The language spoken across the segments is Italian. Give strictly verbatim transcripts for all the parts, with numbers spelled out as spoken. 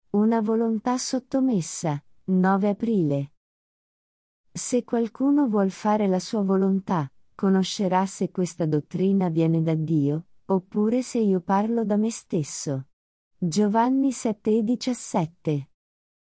Una volontà sottomessa, nove aprile. Se qualcuno vuol fare la sua volontà, conoscerà se questa dottrina viene da Dio, oppure se io parlo da me stesso. Giovanni sette e diciassette.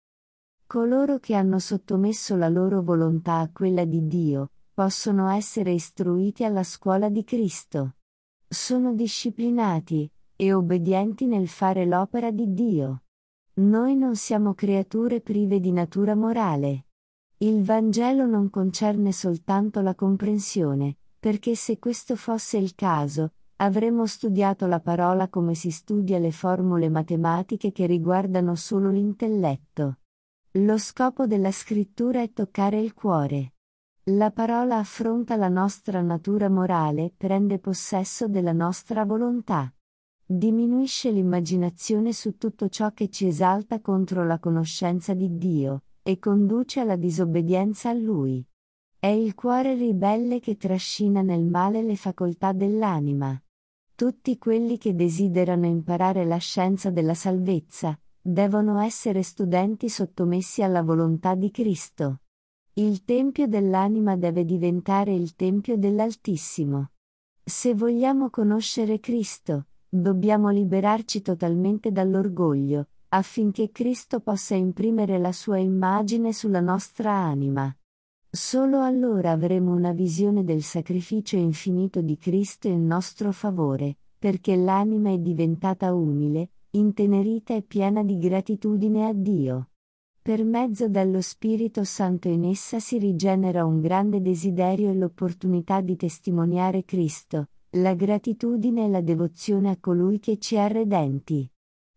Coloro che hanno sottomesso la loro volontà a quella di Dio, possono essere istruiti alla scuola di Cristo. Sono disciplinati e obbedienti nel fare l'opera di Dio. Noi non siamo creature prive di natura morale. Il Vangelo non concerne soltanto la comprensione, perché se questo fosse il caso, avremmo studiato la parola come si studia le formule matematiche che riguardano solo l'intelletto. Lo scopo della scrittura è toccare il cuore. La parola affronta la nostra natura morale, prende possesso della nostra volontà. Diminuisce l'immaginazione su tutto ciò che ci esalta contro la conoscenza di Dio, e conduce alla disobbedienza a Lui. È il cuore ribelle che trascina nel male le facoltà dell'anima. Tutti quelli che desiderano imparare la scienza della salvezza, devono essere studenti sottomessi alla volontà di Cristo. Il tempio dell'anima deve diventare il tempio dell'Altissimo. Se vogliamo conoscere Cristo, dobbiamo liberarci totalmente dall'orgoglio, affinché Cristo possa imprimere la sua immagine sulla nostra anima. Solo allora avremo una visione del sacrificio infinito di Cristo in nostro favore, perché l'anima è diventata umile, intenerita e piena di gratitudine a Dio. Per mezzo dello Spirito Santo in essa si rigenera un grande desiderio e l'opportunità di testimoniare Cristo, la gratitudine e la devozione a colui che ci ha redenti.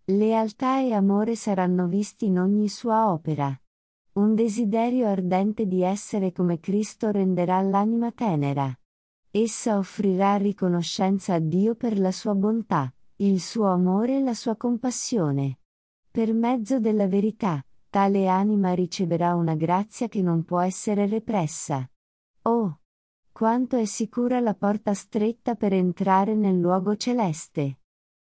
Lealtà e amore saranno visti in ogni sua opera. Un desiderio ardente di essere come Cristo renderà l'anima tenera. Essa offrirà riconoscenza a Dio per la sua bontà, il suo amore e la sua compassione. Per mezzo della verità, tale anima riceverà una grazia che non può essere repressa. Oh! Quanto è sicura la porta stretta per entrare nel luogo celeste!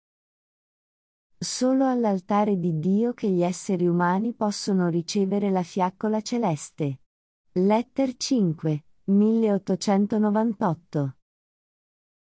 Solo all'altare di Dio che gli esseri umani possono ricevere la fiaccola celeste. Letter cinque, milleottocentonovantotto.